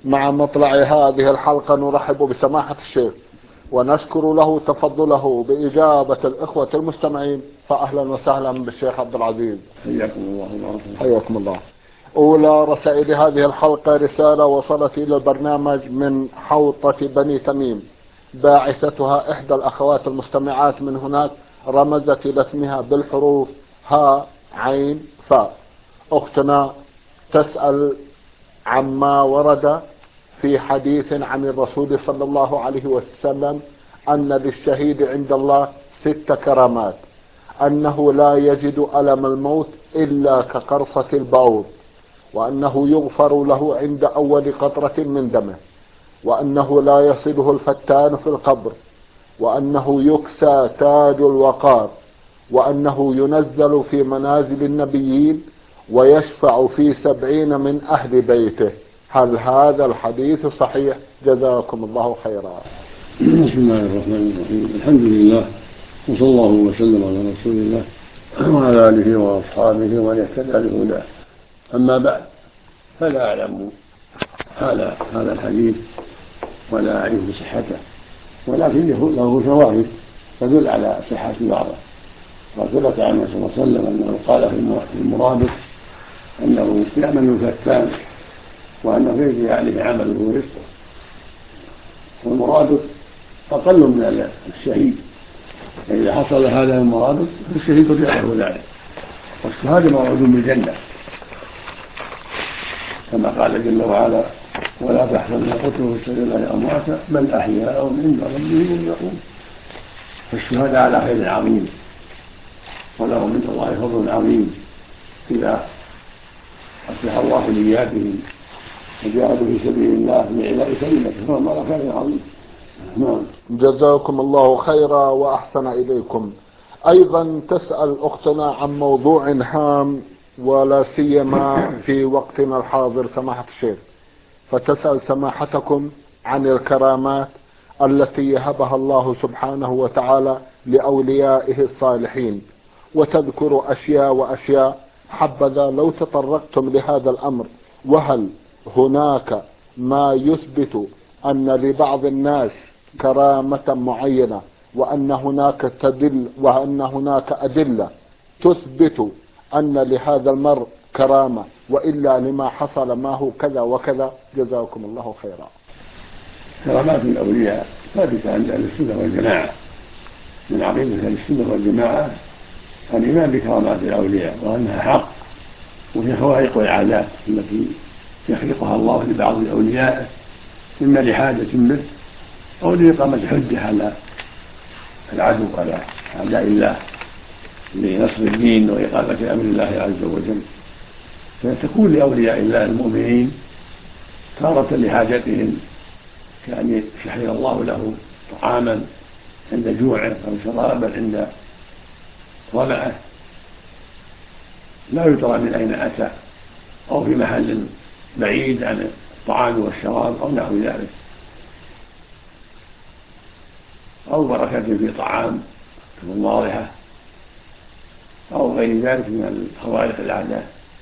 مع مطلع هذه الحلقة نرحب بسماحة الشيخ ونشكر له تفضله بإجابة الإخوة المستمعين، فأهلا وسهلا بالشيخ عبد العزيز. حياكم الله. حياكم الله. أولى رسائل هذه الحلقة رسالة وصلت إلى البرنامج من حوطة بني تميم، باعثتها إحدى الأخوات المستمعات من هناك، رمزت إلى اسمها بالحروف ها عين فاء. أختنا تسأل عما ورد في حديث عن الرسول صلى الله عليه وسلم أن للشهيد عند الله 6 كرامات: أنه لا يجد ألم الموت إلا كقرصة البعوض، وأنه يغفر له عند أول قطرة من دمه، وأنه لا يصله الفتان في القبر، وأنه يكسى تاج الوقار، وأنه ينزل في منازل النبيين ويشفع في 70 من أهل بيته. هل هذا الحديث صحيح؟ جزاكم الله خيرا. بسم الله الرحمن الرحيم. الحمد لله، وصلى الله وسلم على رسول الله وعلى آله وأصحابه ومن اهتدى بهداه. أما بعد، فلا أعلم هذا الحديث ولا أعرف صحته، ولكن له شواهد تدل على صحة بعضه. وثبت عنه صلى الله عليه وسلم أنه قال في المرابط أنه يأمن الفتان وأنه يجري عليه عمله ورزقه، والمرابط أقل من الشهيد، فإذا حصل هذا المرابط فالشهيد قد له ذلك، والشهادة موعود بالجنة كما قال جل وعلا: ولا تحسبن قتلوا في سبيل الله أمواتا بل أحياء عند ربهم يرزقون. فالشهادة على خير عظيم، ولهم من الله فضل عظيم إذا أصلح الله نياتهم وجاهدوا في سبيل الله بإعلاء كلمته، فهم على خير عظيم. جزاكم الله خيرا وأحسن إليكم. أيضا تسأل أختنا عن موضوع هام ولا سيما في وقتنا الحاضر سماحة الشيخ، فتسأل سماحتكم عن الكرامات التي يهبها الله سبحانه وتعالى لأوليائه الصالحين، وتذكر أشياء وأشياء، حبذا لو تطرقتم لهذا الأمر. وهل هناك ما يثبت أن لبعض الناس كرامة معينة، وأن هناك أدلة تثبت أن لهذا المرء كرامة، وإلا لما حصل ما هو كذا وكذا؟ جزاكم الله خيرا. كرامات الأولياء ثابتة عند أهل السنة والجماعة، من عقيدة أهل السنة والجماعة الإيمان بكرامات الأولياء وأنها حق، وهي خوارق العادات التي يخلقها الله لبعض أوليائه، إما لحاجة منه أو لإقامة حجة على العدو، على أعداء الله، لنصر الدين وإقامة أمر الله عز وجل. فتكون لأولياء الله المؤمنين تارة لحاجتهم، كأن يحيي الله له طعاما عند جوعه أو شرابا عند ظمأه لا يدرى من أين أتى، أو في محل بعيد عن الطعام والشراب أو نحو ذلك، أو بركة في طعام واضحة أو غير ذلك من خوارق العادات.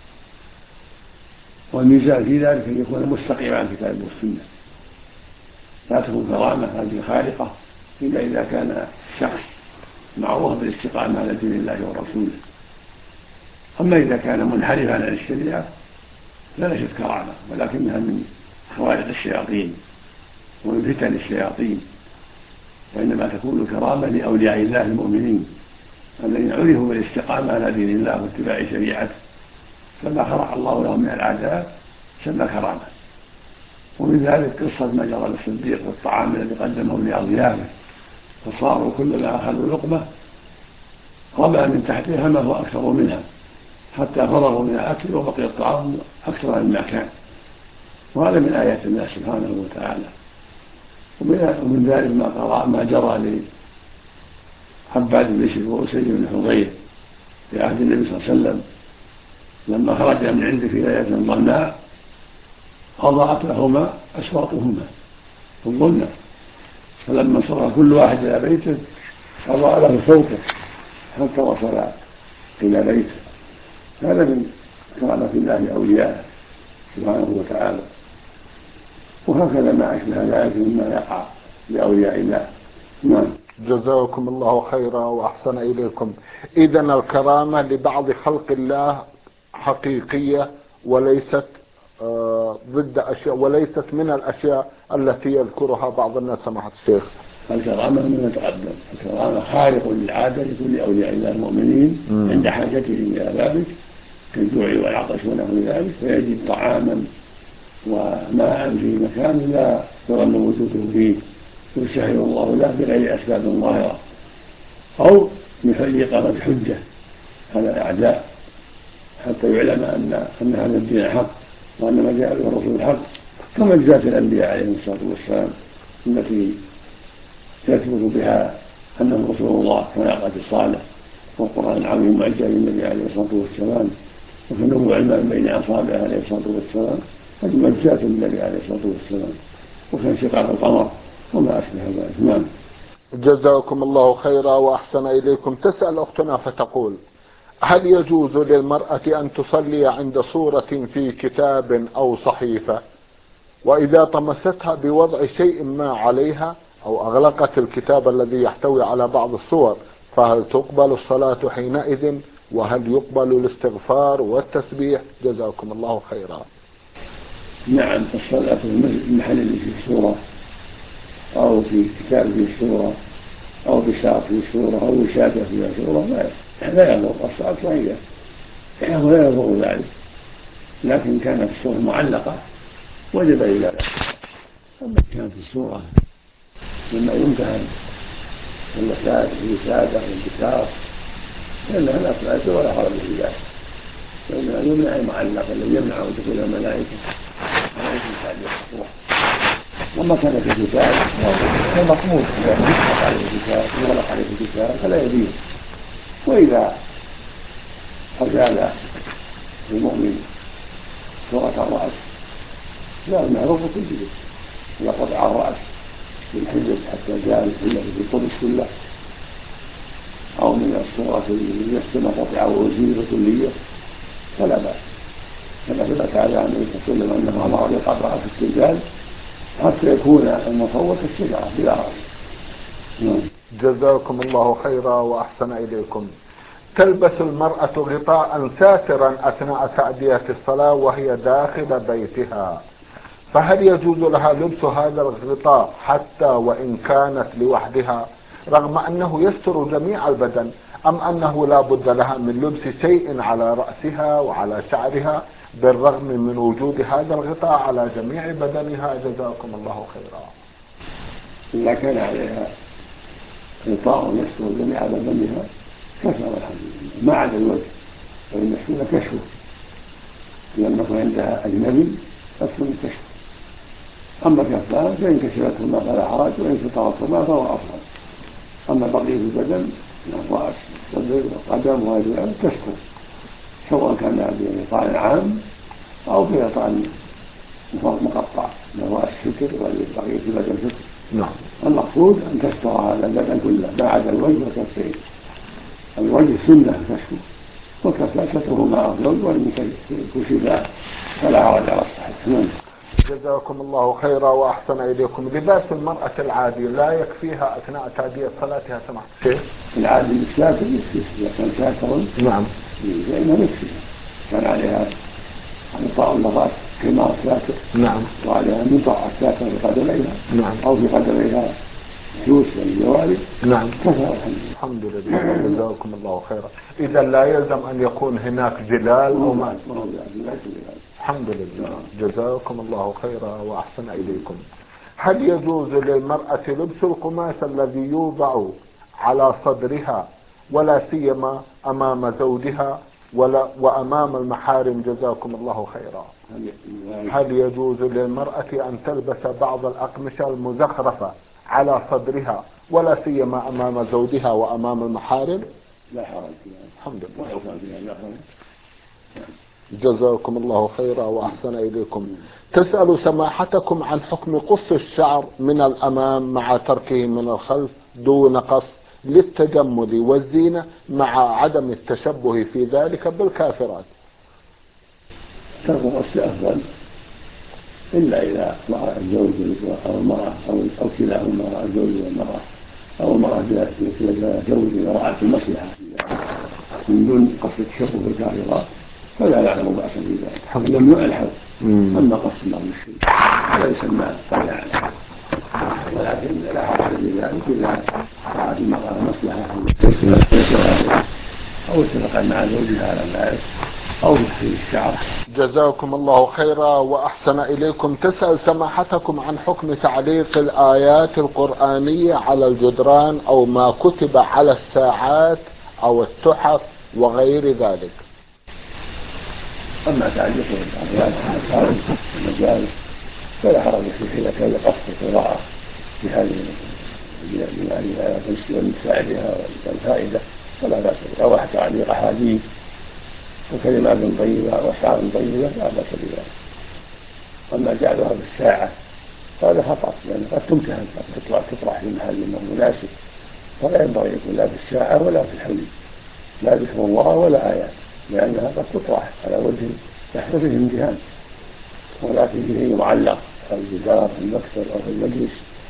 والميزان في ذلك أن يكون مستقيما عن الكتاب والسنة، لا تكون كرامة هذه خارقة إلا إذا كان الشخص معروف بالاستقامة على دين الله ورسوله. أما إذا كان منحرفا عن الشريعة فلا ليست كرامة، ولكنها من خوارق الشياطين ومن فتن الشياطين، وإنما تكون كرامة لأولياء الله المؤمنين الذين عرفوا بالاستقامة على دين الله واتباع شريعته، فما خلق الله لهم من العذاب سمى كرامة. ومن ذلك قصة ما جرى للصديق والطعام الذي قدمه لأضيافه، فصاروا كلما أخذوا لقمة رمى من تحتها ما هو أكثر منها حتى فرغوا من الأكل وبقي الطعام أكثر مما كان. وهذا من آيات الله سبحانه وتعالى. ومن ذلك ما جرى لعباد بن بشر وأسيد بن حضير في عهد النبي صلى الله عليه وسلم، لما خرج من عنده في ليلة ظلماء أضاءت لهما أسواقهما في الظلمة، فلما انصرف كل واحد إلى بيته أضاء له صوته حتى وصل إلى بيته. هذا من كرامة الله أولياءه سبحانه وتعالى. وهكذا ما أشبه ذلك مما يقع لأولياء الله. نعم. جزاكم الله خيرا وأحسن إليكم. إذن الكرامة لبعض خلق الله حقيقية وليست ضد أشياء، وليست من الأشياء التي يذكرها بعض الناس سماحة الشيخ. الكرامة من تقدم، الكرامة خارق للعادة لكل أولياء الله المؤمنين عند حاجتهم إلى ذلك كالجوع والعطش ونحو ذلك، فيجد طعاما وماء في مكان لا يظن وجوده فيه يسهل الله له بغير أسباب ظاهرة، أو من إقامة حجة على الأعداء حتى يعلم أن هذا الدين حق وأن ما جاء به الرسول حق، كمعجزات الأنبياء عليهم الصلاة والسلام التي يثبت بها أنه رسول الله كناقة الصالح، والقرآن العظيم معجزة للنبي عليه الصلاة والسلام، وكنبوع الماء بين أصابعه عليه الصلاة والسلام هذه معجزات للنبي عليه الصلاة والسلام، وكانشقاق القمر وما أشبه ذلك. نعم. جزاكم الله خيرا وأحسن إليكم. تسأل أختنا فتقول: هل يجوز للمرأة أن تصلي عند صورة في كتاب أو صحيفة، وإذا طمستها بوضع شيء ما عليها أو أغلقت الكتاب الذي يحتوي على بعض الصور، فهل تقبل الصلاة حينئذ، وهل يقبل الاستغفار والتسبيح؟ جزاكم الله خيرا. نعم، الصلاة في المحل اللي فيه الصورة أو في كتاب فيه الصورة أو بساط فيه الصورة أو وشادة فيها صورة لا يضر، الصلاة صحيحة ولا يضر ذلك، لكن كانت الصورة معلقة وجب إلى ذلك. أما كانت الصورة مما يمتهن والوسائل الوسادة والبساط فإنها لا صلاة ولا حرج في ذلك، فإنها يمنع المعلق الذي يمنع دخول الملائكة على الصورة. وما كان في الكتاب هو مقموط، يغلق عليه الكتاب فلا يبين. وإذا أزال المؤمن صورة الرأس لا المعروف كله، إذا قطع الرأس بالحجة حتى زال الحجة في الطرس كله، أو من الصورة في السماء قطع وزيل كلية فلا بأس، كما ثبت على النبي صلى الله عليه وسلم أنه أمر بقطع رأس التمثال حتى يكون المصور كالشجرة بلا رأس. جزاكم الله خيرا وأحسن إليكم. تلبس المرأة غطاء ساترا أثناء تأدية الصلاة وهي داخل بيتها، فهل يجوز لها لبس هذا الغطاء حتى وإن كانت لوحدها رغم أنه يستر جميع البدن، أم أنه لا بد لها من لبس شيء على رأسها وعلى شعرها بالرغم من وجود هذا الغطاء على جميع بدنها؟ جزاكم الله خيرا. إذا كان عليها غطاء يستر جميع بدنها كفى والحمد لله، ما عدا الوجه فإن السنة كشفه، لم يكن عندها أجنبي فالسنة كشفه. أما كفان فإن كشفتهما فلا حرج، وإن سترتهما فهو أفضل. أما بقية البدن من الرأس والصدر والقدم وهذه كشفه، سواء كان بغطاء عام أو بغطاء مقطع له الستر وبقية البدن ستر. نعم. المقصود أن تستر هذا البدن كله ما عدا الوجه والكفين. الوجه سنة كشفه، وكفتهما أفضل، وإن كشفا فلا حرج على الصحيح. جزاكم الله خيرا وأحسن إليكم. لباس المرأة العادي لا يكفيها أثناء تأدية صلاتها سمحت الشيخ؟ العادي الساتر يكفي، إذا كان ساترا نعم فإنه يكفي. كان عليها غطاء الراس خمار ساتر، نعم، وعليها مطاع ساتر في قدميها، نعم، أو في قدميها فلوس والجوارب، نعم، كفى الحمد لله. جزاكم الله خيرا. إذا لا يلزم أن يكون هناك جلال أو ما. الحمد لله. جزاكم الله خيرا وأحسن إليكم. هل يجوز للمرأة لبس القماش الذي يوضع على صدرها ولا سيما أمام زوجها وأمام المحارم؟ جزاكم الله خيرا. هل يجوز للمرأة أن تلبس بعض الأقمشة المزخرفة على صدرها ولا سيما أمام زوجها وأمام المحارم؟ لا حرج. الحمد لله. جزاكم الله خيرا وأحسن إليكم. تسأل سماحتكم عن حكم قص الشعر من الأمام مع تركه من الخلف دون قص للتجمل والزينة مع عدم التشبه في ذلك بالكافرات. ترك القص أفضل، إلا إذا رأى الزوج أو المرأة أو كلاهما رأى الزوج والمرأة أو المرأة كلا زوج إذا رأت المصلحة من دون قصد التشبه بالكافرات فلا يعلم بأسا في ذلك لم يعن الحد. أما قصد الله بالشيء فلا يسمى طيعا، ولكن لا حرج في ذلك إذا رأت المرأة مصلحة أو اتفق مع زوجها على ذلك أو تحصيل الشعر. جزاكم الله خيرا وأحسن إليكم. تسأل سماحتكم عن حكم تعليق الآيات القرآنية على الجدران أو ما كتب على الساعات أو التحف وغير ذلك. أما تعليق الآيات على الخارج والمجالس فلا حرج فيه إذا كان قصد القراءة بهذه الآيات ومساعدها والفائدة فلا بأس به، أو تعليق أحاديث وكلمات طيبة وأشعار طيبة لا بأس بذلك. أما جعلها بالساعة فهذا خطأ، لأن قد تمتهن قد تطرح في محل مناسب، فلا ينبغي يكون لا في الساعة ولا في الحلي لا ذكر الله ولا آيات، لأنها قد تطرح على وجه يحصل فيه امتهان، ولكن فيه معلق في الجدار في المكتب أو في المجلس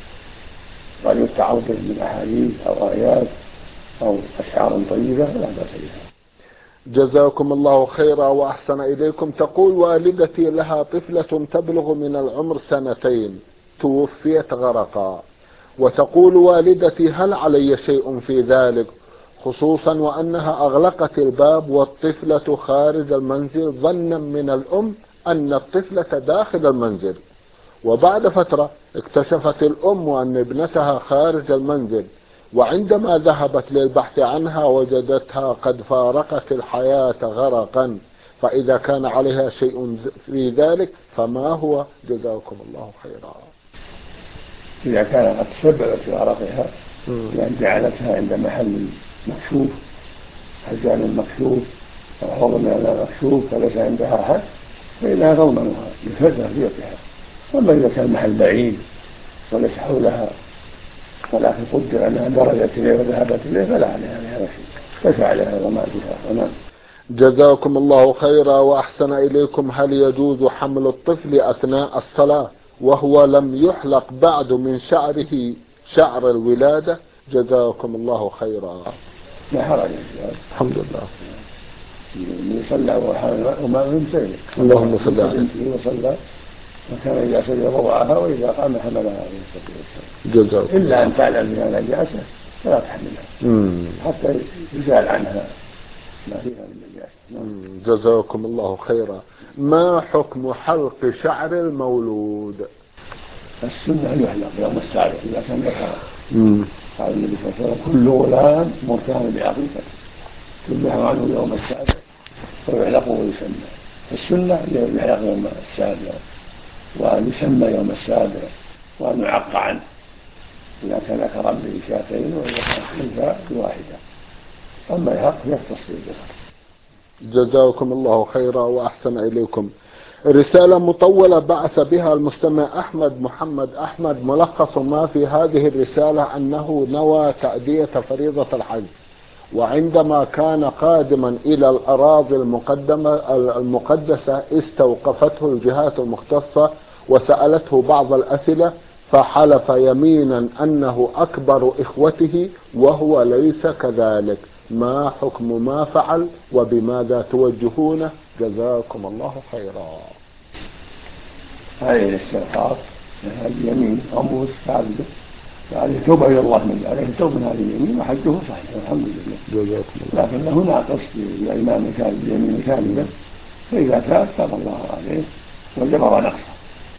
قد يتعظ به من أحاديث أو آيات أو أشعار طيبة لا بأس بها. جزاكم الله خيرا وأحسن إليكم. تقول والدتي لها طفلة تبلغ من العمر 2 توفيت غرقا، وتقول والدتي هل علي شيء في ذلك، خصوصا وأنها أغلقت الباب والطفلة خارج المنزل ظنا من الأم أن الطفلة داخل المنزل، وبعد فترة اكتشفت الأم أن ابنتها خارج المنزل، وعندما ذهبت للبحث عنها وجدتها قد فارقت الحياة غرقا، فإذا كان عليها شيء في ذلك فما هو؟ جزاكم الله خيرا. إذا كان قد تسببت في غرقها لأن جعلتها عند محل مكشوف، حجان مكشوف أو حوض من الماء مكشوف فليس عندها أحد فإنها تضمنها بفدها في يدها. أما إذا كان محل بعيد وليس حولها ولكن قدر أنها درجت إليه وذهبت إليه فلا عليها بهذا شيء، كفى عليها وما بها. جزاكم الله خيرا وأحسن إليكم. هل يجوز حمل الطفل أثناء الصلاة وهو لم يحلق بعد من شعره شعر الولادة؟ جزاكم الله خيرا. لا حرج. الحمد لله. من صلى وما من شيء. اللهم صل عليه وصلى وكان إذا سجد وضعها وإذا قام حملها عليه الصلاة والسلام. إلا أن تعلم بها نجاسة فلا تحملها حتى يزال عنها ما فيها من نجاسة. جزاكم الله خيرا. ما حكم حلق شعر المولود؟ السنة أن يحلق يوم السابع إذا كان ذكرا. قال النبي صلى الله عليه وسلم كل غلام مرتهن بعقيقته يذبح عنه يوم السابع ويحلق ويسمى. السنة أن يحلق يوم السابع وأن يسمى يوم السابع وأن يعق عنه إذا كان ذكرا به 2 وإذا كان أنثى بواحدة. أما الحق يختص بالذكر. جزاكم الله خيرا وأحسن إليكم. رسالة مطولة بعث بها المستمع أحمد محمد أحمد. ملخص ما في هذه الرسالة أنه نوى تأدية فريضة الحج، وعندما كان قادما إلى الأراضي المقدسة استوقفته الجهات المختصة وسألته بعض الأسئلة، فحلف يمينا أنه أكبر إخوته وهو ليس كذلك. ما حكم ما فعل وبماذا توجهونه؟ جزاكم الله خيرا. هذه الاستغفار هذه اليمين أمر ثابت، فعليه توبة إلى الله من عليه توبة من هذه اليمين وحجه صحيح والحمد لله. جزاكم الله. لكن هنا قصد الإمام كان باليمين كاملة، فإذا تاب الله عليه وجبر نقصه.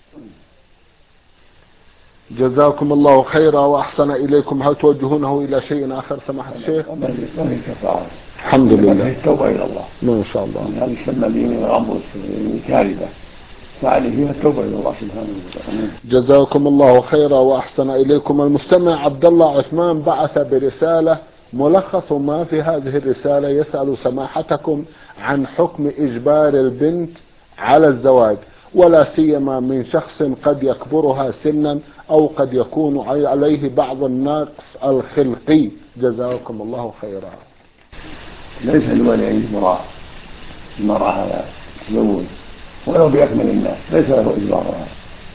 جزاكم الله خيرا وأحسن إليكم. هل توجهونه إلى شيء آخر سماحة الشيخ؟ ما في كفارة. الحمد لله. التوبة إلى الله. ما شاء الله. هذه تسمى اليمين الأمر كاذبة، فعليه فيها التوبة إلى الله سبحانه وتعالى. جزاكم الله خيرا وأحسن إليكم. المستمع عبد الله عثمان بعث برسالة. ملخص ما في هذه الرسالة يسأل سماحتكم عن حكم إجبار البنت على الزواج، ولا سيما من شخص قد يكبرها سنا أو قد يكون عليه بعض النقص الخلقي. جزاكم الله خيرا. ليس لولي المرأة على التزوج ولو بأكمل الناس، ليس له إجبارها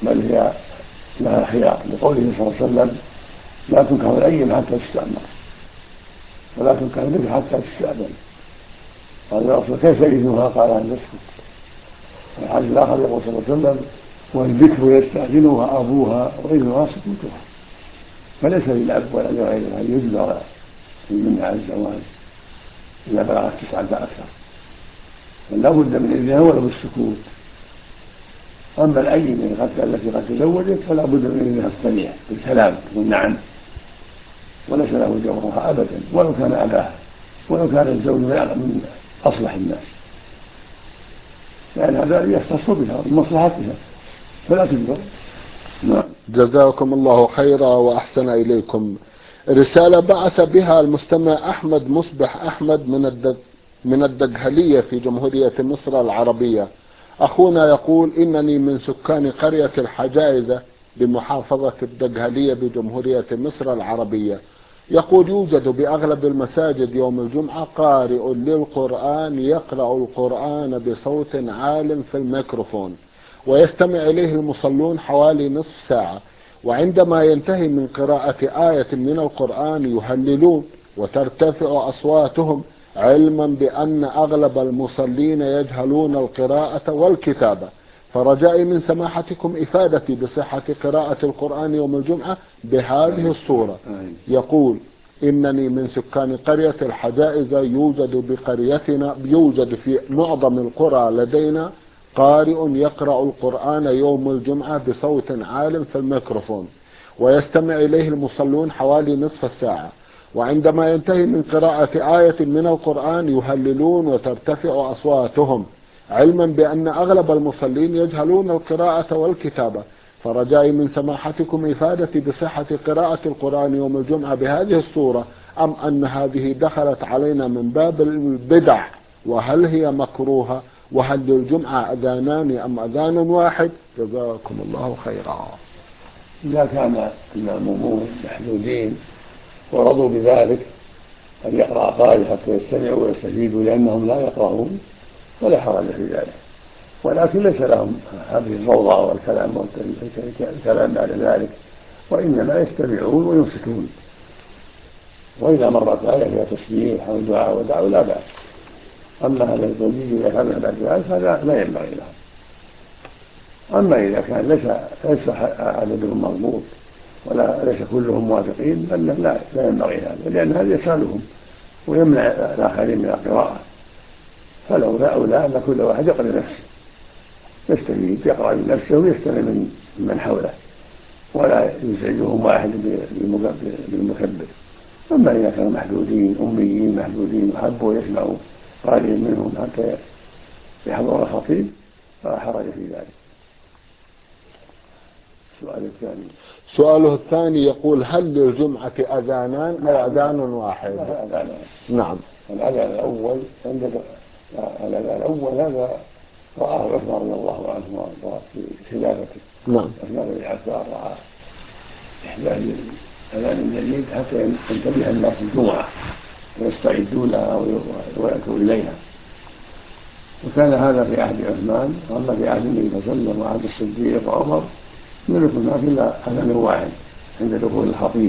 بل هي لها خيار، لقوله صلى الله عليه وسلم: لا تنكح الأيم حتى تستأمر، ولا تنكح البكر حتى تستأذن. قال الرسول: كيف إذنها؟ قال: أن تسكت. والحديث الآخر يقول صلى الله عليه وسلم: والبكر يستأذنها أبوها وإذنها سكوتها. فليس للأب ولا لغيره أن يجبر المنع عن الزواج إذا بلغت 9 فأكثر، بل لا بد من إذنها ولو بالسكوت. أما الأيم التي قد تزوجت فلا بد من إذنها الصريح بالكلام والنعم، وليس له جورها أبدا ولو كان أباها، ولو كان الزوج من أصلح الناس، لأن هذا يختص بها ومصلحتها فلا تجبر. نعم. جزاكم الله خيرا وأحسن إليكم. رسالة بعث بها المستمع أحمد مصبح أحمد من الدقهلية في جمهورية مصر العربية. أخونا يقول: إنني من سكان قرية الحجائزة بمحافظة الدقهلية بجمهورية مصر العربية. يقول: يوجد بأغلب المساجد يوم الجمعة قارئ للقرآن يقرأ القرآن بصوت عال في الميكروفون، ويستمع إليه المصلون حوالي نصف ساعة، وعندما ينتهي من قراءة آية من القرآن يهللون وترتفع أصواتهم، علما بأن أغلب المصلين يجهلون القراءة والكتابة. فرجائي من سماحتكم إفادتي بصحة قراءة القرآن يوم الجمعة بهذه الصورة. يقول: إنني من سكان قرية الحجائز، يوجد في معظم القرى لدينا قارئ يقرأ القرآن يوم الجمعة بصوت عال في الميكروفون، ويستمع إليه المصلون حوالي نصف الساعة، وعندما ينتهي من قراءة آية من القرآن يهللون وترتفع أصواتهم، علما بأن أغلب المصلين يجهلون القراءة والكتابة. فرجائي من سماحتكم إفادتي بصحة قراءة القرآن يوم الجمعة بهذه الصورة، أم أن هذه دخلت علينا من باب البدع، وهل هي مكروهة، وهل للجمعة أذانان أم أذان واحد؟ جزاكم الله خيرا. إذا كان المأمومون محدودين ورضوا بذلك أن يقرأ قارئ حتى يستمعوا ويستفيدوا لأنهم لا يقرؤون فلا حرج في ذلك، ولكن ليس لهم هذه الفوضى والكلام بعد ذلك، وإنما يستمعون وينصتون، وإذا مرت آية فيها تسبيح أو دعاء ودعوة لا بأس. أما هذا التوجيه إذا كان بعد ذلك فلا لا ينبغي لهم. أما إذا كان ليس عددهم مضبوط ولا ليس كلهم موافقين لا ينبغي هذا، لأن هذا يسألهم ويمنع الآخرين من القراءة. فلولا أولى أن كل واحد يقرأ لنفسه، يستفيد يقرأ لنفسه ويستمع من حوله، ولا يزعجهم واحد بالمكبر. أما إذا كانوا محدودين أميين محدودين وحبوا يسمعوا قارئ منهم حتى يحضر الخطيب فلا حرج في ذلك. سؤاله الثاني يقول: هل للجمعة أذانان أو أذان واحد؟ أذانان. نعم. الأذان الأول هذا رآه عثمان رضي الله عنه في خلافته. نعم. عثمان بن عفان رأى إحداث الأذان الجديد حتى ينتبه الناس الجمعة ويستعدوا لها ويأتوا إليها، وكان هذا في عهد عثمان. وأما في عهد النبي صلى الله عليه وسلم وعهد الصديق وعمر لم يكن هناك إلا أذان واحد عند دخول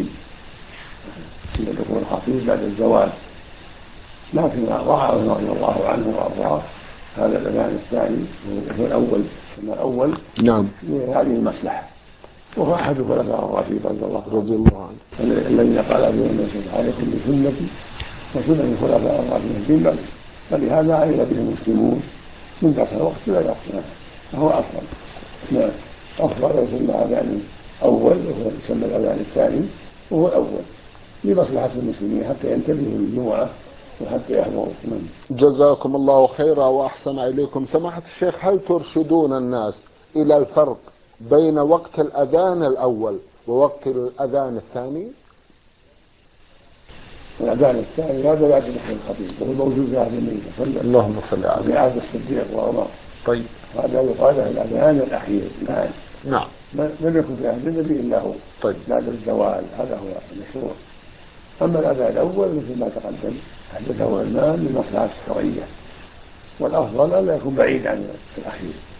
الخطيب بعد الزواج. لكن رأى عثمان رضي الله عنه وأرضاه هذا الأذان الثاني وهو الأول نعم لهذه المصلحة، وهو أحد الخلفاء الراشدين رضي الله عنه الذين قال فيهم النبي: عليكم بسنتي وسنة الخلفاء الراشدين من بعد، فلهذا عمل به المسلمون من ذاك الوقت إلى وقتنا، فهو أفضل يسمى أذان أول وهو يسمى الأذان الثاني وهو الأول لمصلحة المسلمين حتى ينتبهوا للجمعة وحتى يحضروا. جزاكم الله خيرا وأحسن إليكم. سماحة الشيخ، هل ترشدون الناس إلى الفرق بين وقت الأذان الأول ووقت الأذان الثاني؟ الأذان الثاني هذا بعد دخول الخطيب وهو موجود في عهد النبي صلى الله عليه وسلم. اللهم صل على في عهد الصديق وعمر. طيب. هذا يقال له الأذان الأخير. نعم. لم يكن في عهد النبي إلا هو. طيب. بعد الزوال هذا هو المشروع. أما الأذان الأول مثل ما تقدم أحدثه عثمان للمصلحة الشرعية، والأفضل ألا يكون بعيد عن الأخير.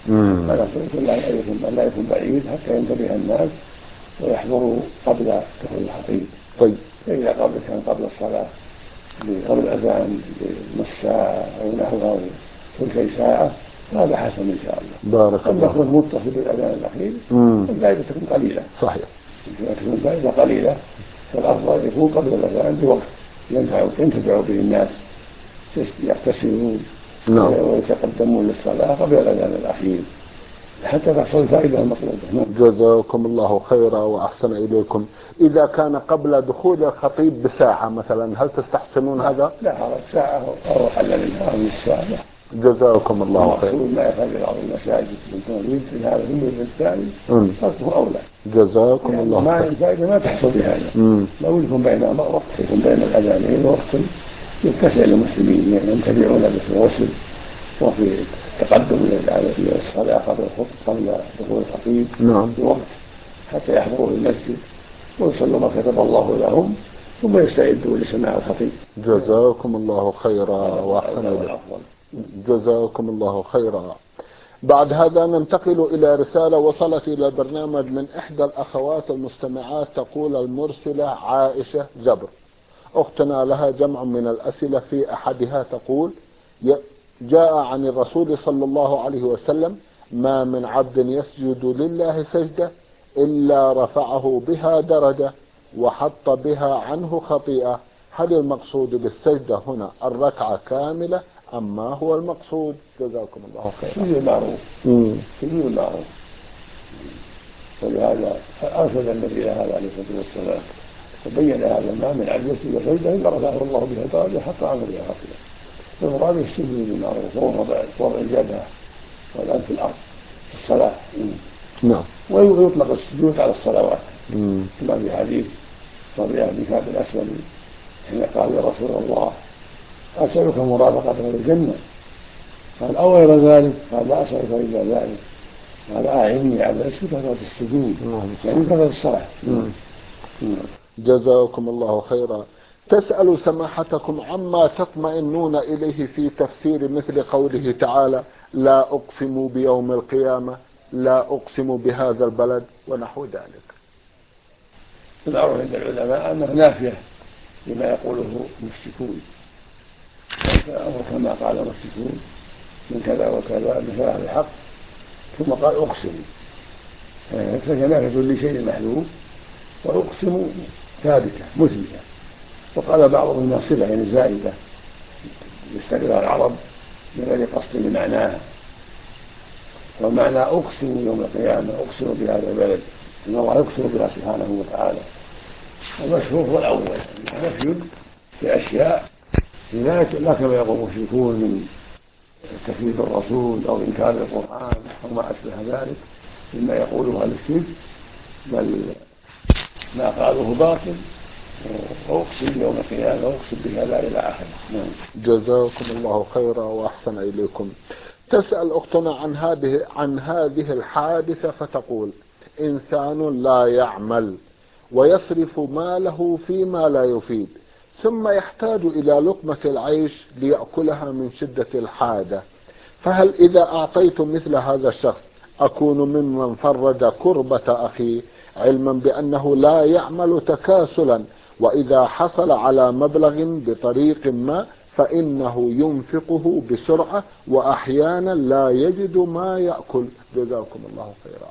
فنقول لا يكون بعيد حتى ينتبه الناس ويحضروا قبل دخول الخطيب. طيب. فإذا كان قبل الصلاة قبل الأذان بنص ساعة أو نحوها أو ثلثي ساعة هذا حسن إن شاء الله. بارك الله. قد يكون متصل بالأذان الأخير والفائدة تكون قليلة. صحيح. إذا تكون الفائدة قليلة فالأفضل يكون قبل الأذان بوقت ينتفع به الناس يغتسلون ويتقدمون للصلاة قبل الأذان الأخير حتى تحصل الفائدة المطلوبة. جزاكم الله خيرا وأحسن إليكم. إذا كان قبل دخول الخطيب بساعة مثلا هل تستحسنون هذا؟ لا حرج، ساعة أو أقل منها أو نصف ساعة. جزاكم الله خيرا. ما يفعل بعض المساجد من تمريض في هذا في المجلس الثاني تركه أولى. جزاكم الله خيرا. الفائدة ما تحصل بهذا. لو يكون بين وقت يكون بين الأذانين وقت يتسع للمسلمين ينتفعون به في الغسل وفي التقدم للصلاة قبل دخول الخطيب بوقت حتى يحضروا في المسجد ويصلوا ما كتب الله لهم ثم يستعدوا لسماع الخطيب. جزاكم الله خيرا وأحسن إليكم. جزاكم الله خيرا. بعد هذا ننتقل إلى رسالة وصلت إلى البرنامج من إحدى الأخوات المستمعات. تقول المرسلة عائشة جبر. أختنا لها جمع من الأسئلة. في أحدها تقول: جاء عن الرسول صلى الله عليه وسلم: ما من عبد يسجد لله سجدة إلا رفعه بها درجة وحط بها عنه خطيئة. هل المقصود بالسجدة هنا الركعة كاملة أم ما هو المقصود؟ جزاكم الله خيرا. سجود المعروف. سجود المعروف. ولهذا أرشد النبي هذا عليه الصلاة والسلام وبين هذا: ما من عبد يسجد سجدة إلا رفعه الله بها درجة حط عنه بها خطيئة. فالمراد السجود بالمعروف ووضع الجبهة والأنف في الأرض في الصلاة. نعم. ويطلق السجود على الصلوات كما في حديث ربيعة بن كعب الأسلمي حين قال: يا رسول الله أسألك مرافقتك في الجنة؟ قال: أو غير ذلك؟ قال: لا أسألك إلا ذلك. قال: أعني على كثرة السجود يعني كثرة الصلاة. جزاكم الله خيرا. تسأل سماحتكم عما تطمئنون إليه في تفسير مثل قوله تعالى: لا أقسم بيوم القيامة، لا أقسم بهذا البلد ونحو ذلك. المعروف عند العلماء أنها نافية لما يقوله المشركون، كما قال المشركون من كذا وكذا بفعل الحق ثم قال أقسم، فهي نافية لشيء محذوف، وأقسم ثابتة مثبتة. وقال بعضهم من صلة يعني زائدة يستغلها العرب من غير قصد لمعناها. ومعنى أقسم يوم القيامة أقسم بهذا البلد إن الله يقسم بها سبحانه وتعالى. المشهور هو الأول نفي بأشياء لا كما يقول المشركون من تكذيب الرسول أو إنكار القرآن أو ما أشبه ذلك مما يقوله أهل الشرك، بل ما قالوه باطل. وأقسم يوم القيامة وأقسم بهذا إلى آخره. جزاكم الله خيرا وأحسن إليكم. تسأل أختنا عن هذه الحادثة فتقول: إنسان لا يعمل ويصرف ماله فيما لا يفيد، ثم يحتاج إلى لقمة العيش ليأكلها من شدة الحاجة، فهل إذا أعطيت مثل هذا الشخص أكون ممن فرج كربة أخيه، علما بأنه لا يعمل تكاسلا، وإذا حصل على مبلغ بطريق ما فإنه ينفقه بسرعة وأحيانا لا يجد ما يأكل؟ جزاكم الله خيرا.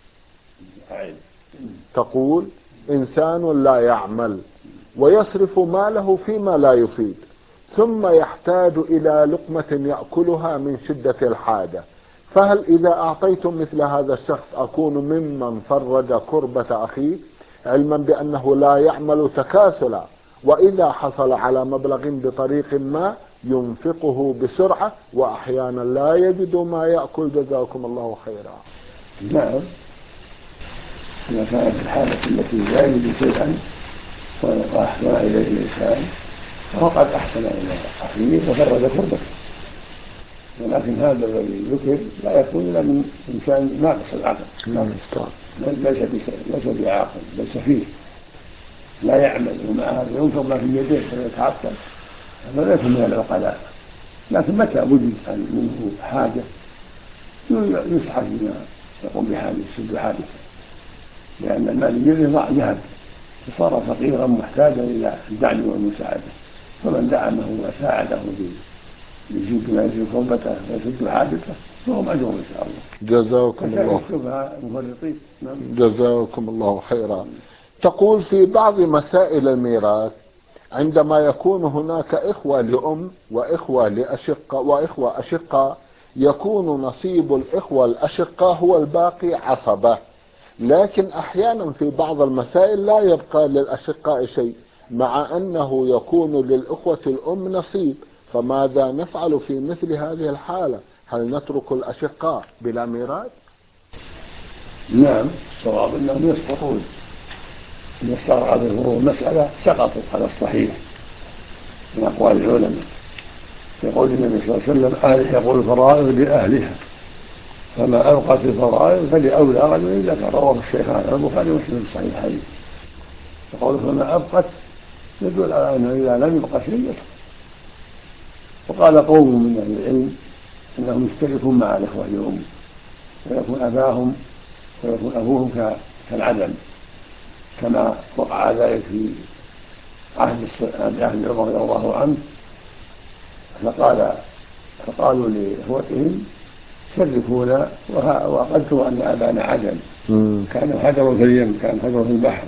تقول: إنسان لا يعمل ويصرف ماله فيما لا يفيد، ثم يحتاج إلى لقمة يأكلها من شدة الحاجة، فهل إذا أعطيتم مثل هذا الشخص أكون ممن فرج كربة أخيه، علما بأنه لا يعمل تكاسلا، وإذا حصل على مبلغ بطريق ما ينفقه بسرعة وأحيانا لا يجد ما يأكل؟ جزاكم الله خيرا. نعم، إذا كانت الحالة التي لا يجد شيئا وأحسن إليه الإنسان فقد أحسن إلى أخيه وفرج كربته، ولكن هذا الذي ذكر لا يكون إلا من إنسان ناقص العقل، ليس بعاقل بل سفيه لا يعمل، ومع هذا ينفق ما في يده ويتعطل، هذا ليس من العقلاء. لكن متى وجد منه حاجة يسحب بما يقوم بحاجة يسد حاجته، لأن المال ذهب فصار فقيرا محتاجا إلى الدعم والمساعدة، فمن دعمه وساعده يجيب ما يجيب كربته ويسد حاجته فهو مأجور إن شاء الله. جزاكم الله مفرطين. جزاكم الله خيرا. تقول في بعض مسائل الميراث عندما يكون هناك إخوة لأم وإخوة لأشقة وإخوة أشقة يكون نصيب الإخوة الأشقة هو الباقي عصبة، لكن أحيانا في بعض المسائل لا يبقى للأشقاء شيء مع أنه يكون للأخوة الأم نصيب، فماذا نفعل في مثل هذه الحالة؟ هل نترك الأشقاء بلا ميراث؟ نعم، الصواب أنهم يسقطون إن استغرقت الفروض المسألة سقطوا على الصحيح من أقوال العلماء. يقول النبي صلى الله عليه وسلم يقول الفرائض لأهلها فما أبقت الفرائض فلأولى رجل ذكر، رواه الشيخان البخاري ومسلم في الصحيحين. يقول فما أبقت يدل على أنه إذا لم يبق شيء يسقط. وقال قوم من أهل العلم أنهم يشتركون مع الإخوة الأم ويكون أبوهم كالعدم، كما وقع ذلك في عهد عمر رضي الله عنه، فقالوا لإخوتهم شركونا وقدروا أن أبانا عدم، كان حجر في اليم كان حجر في البحر،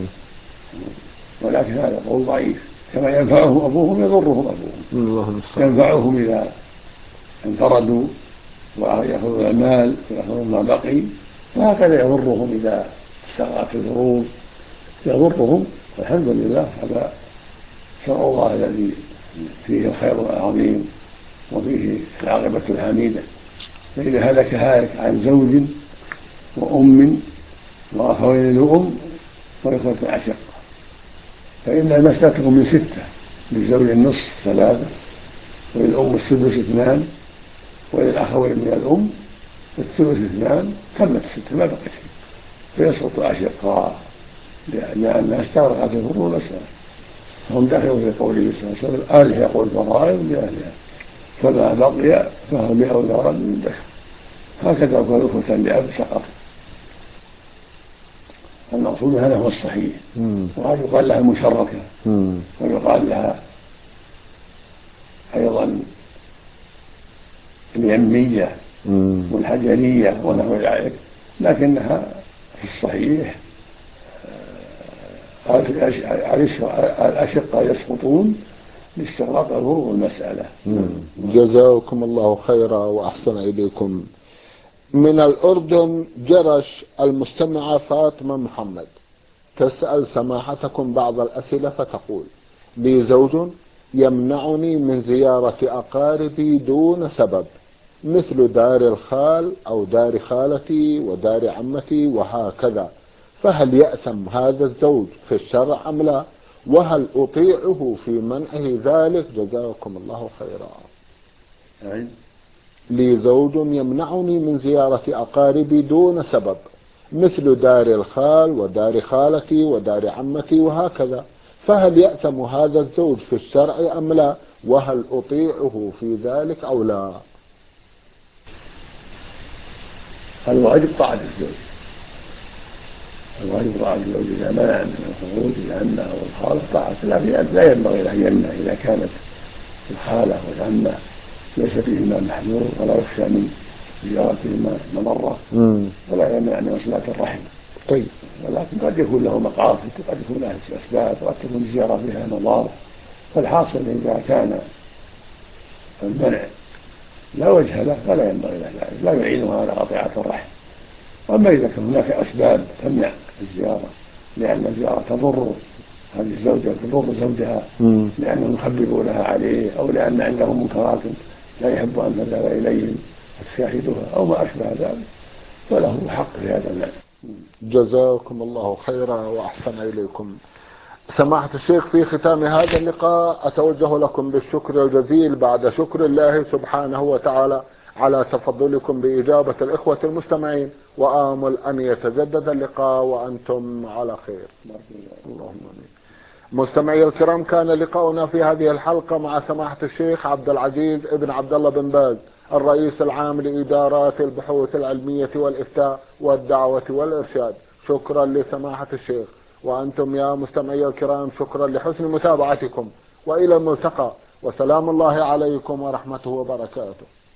ولكن هذا قول ضعيف. كما ينفعهم أبوهم يضرهم أبوهم، ينفعهم إذا انفردوا ويأخذون المال ويأخذون ما بقي، وهكذا يضرهم إذا استغرقت الفروض يضرهم. والحمد لله هذا شرع الله الذي فيه الخير العظيم وفيه العاقبة الحميدة. فإذا هلك هالك عن زوج وأم وأخوين لأم وإخوة أشقة فإن المسألة من 6، للزوج النصف 3، وللأم السدس 2، وللأخوين من الأم الثلث 2، تمت 6 ما بقي شيء، فيسقط أشقاء لأنها استغرقت الفروض المسألة، فهم دخلوا في قوله صلى الله عليه وسلم آله يقول فرائض لأهلها فما بقي فهو بأولى رجل ذكر. هكذا يكون أخوة لأب سقط. المقصود هذا هو الصحيح. وهذا يقال لها المشركة ويقال لها أيضا اليمية والحجرية ونحو ذلك، لكنها في الصحيح الأشقة يسقطون لاستغراق الفروض المسألة. جزاكم الله خيرا وأحسن إليكم. من الأردن جرش المستمعة فاطمة محمد تسأل سماحتكم بعض الأسئلة فتقول: لي زوج يمنعني من زيارة أقاربي دون سبب، مثل دار الخال أو دار خالتي ودار عمتي وهكذا، فهل يأثم هذا الزوج في الشرع أم لا؟ وهل أطيعه في منعه ذلك؟ جزاكم الله خيرا. لي زوج يمنعني من زيارة أقاربي دون سبب، مثل دار الخال ودار خالتي ودار عمتي وهكذا، فهل يأثم هذا الزوج في الشرع أم لا؟ وهل أطيعه في ذلك أو لا؟ الواجب طاعة الزوج، الواجب طاعة الزوج إذا منع من الخروج لأنه أو الخالة طاعة، لا ينبغي له يمنع إذا كانت الخالة والعمة ليس فيهما محذور ولا يخشى من زيارتهما مضرة، ولا يمنع من صلة الرحم. طيب، ولكن قد يكون له مقاصد، قد يكون له أسباب، قد تكون الزيارة فيها مضار. فالحاصل إذا كان المنع لا وجه له فلا ينبغي له ذلك، لا يعينها على قطيعة الرحم. أما إذا كان هناك أسباب تمنع الزيارة، لأن الزيارة تضر هذه الزوجة تضر زوجها لأنهم يخبرونها عليه، أو لأن عندهم منكرات لا يحب أن تذهب إليهم تشاهدها أو ما أشبه ذلك، فله حق في هذا المعنى. جزاكم الله خيرا وأحسن إليكم. سماحة الشيخ، في ختام هذا اللقاء أتوجه لكم بالشكر الجزيل بعد شكر الله سبحانه وتعالى على تفضلكم بإجابة الإخوة المستمعين، وآمل أن يتجدد اللقاء وأنتم على خير. اللهم آمين. مستمعي الكرام، كان لقاؤنا في هذه الحلقة مع سماحة الشيخ عبد العزيز ابن عبد الله بن باز الرئيس العام لإدارات البحوث العلمية والإفتاء والدعوة والإرشاد. شكرا لسماحة الشيخ. وأنتم يا مستمعي الكرام شكرا لحسن متابعتكم، وإلى الملتقى، وسلام الله عليكم ورحمته وبركاته.